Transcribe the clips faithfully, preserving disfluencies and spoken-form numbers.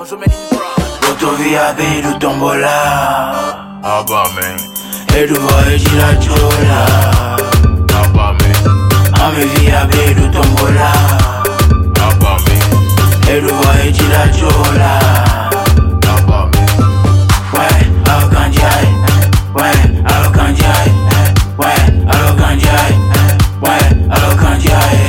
Botovia bedu tombola. Abba man. Edu boy jila chola. Abba man. Ame via bedu tombola. Abba man. Edu boy jila chola. Abba man. Ouais, alo kanjai. Ouais, alo kanjai. Ouais, alo kanjai. Ouais, alo kanjai.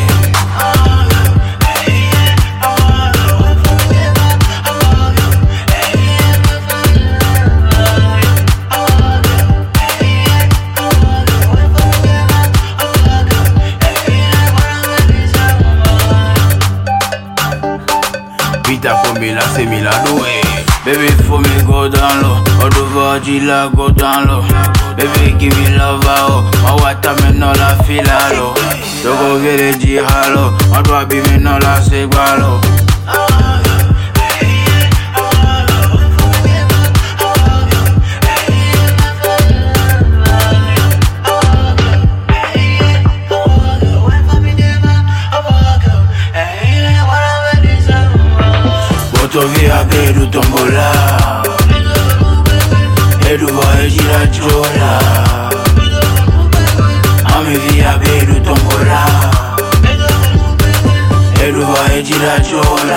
Vita for me, la c'est Milano, eh. Baby, for me go down low. All the Virgila go down low. Baby, give me love, oh. My water me no la fila low. Dogo village halo. My baby me no la segwalo. Botovia bedu tombola. Edu boy jila chola. Ame via bedu tombola. Edu boy jila chola.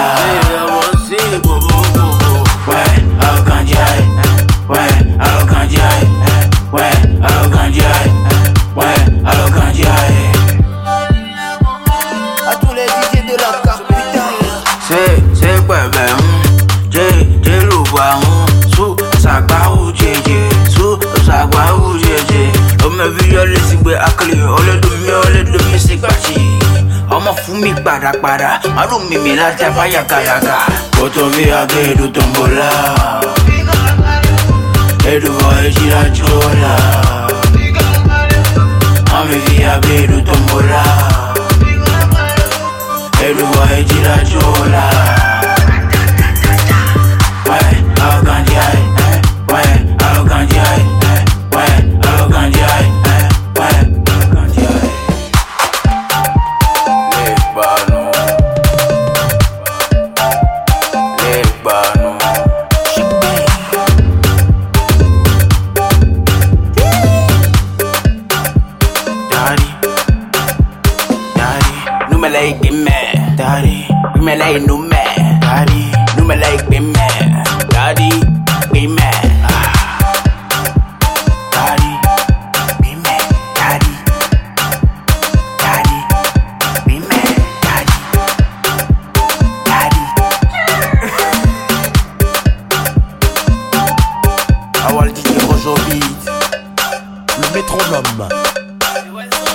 Ouais, alo kanjai. Ouais, alo kanjai. Ouais, alo kanjai. Ouais, alo kanjai. À tous les D J de la capitale. C'est, c'est quoi ben? J'ai, j'ai le bois, sous, ça va où j'ai, sous, ça va où j'ai. On me vu les ciboués à clé, on le demi, on le demi, c'est parti. On m'a fumé, para, para, alou, mimi, la tapa, yaka, yaka. Botovia bedu tombola. Edu boy, jila chola. Ame via bedu tombola. Edu boy, jila chola. Ouais, alo kanjai. Ouais, alo kanjai. Ouais, alo kanjai. Ouais, alo kanjai. Lebano. Lebano. Daddy, daddy, nu me like me. Daddy, we me like nu me. Daddy, nu me like me. Daddy, be me. Daddy, be me. Daddy, daddy, be me. Daddy, daddy. Awal D J Rojo Beat, le métronome. Ouais.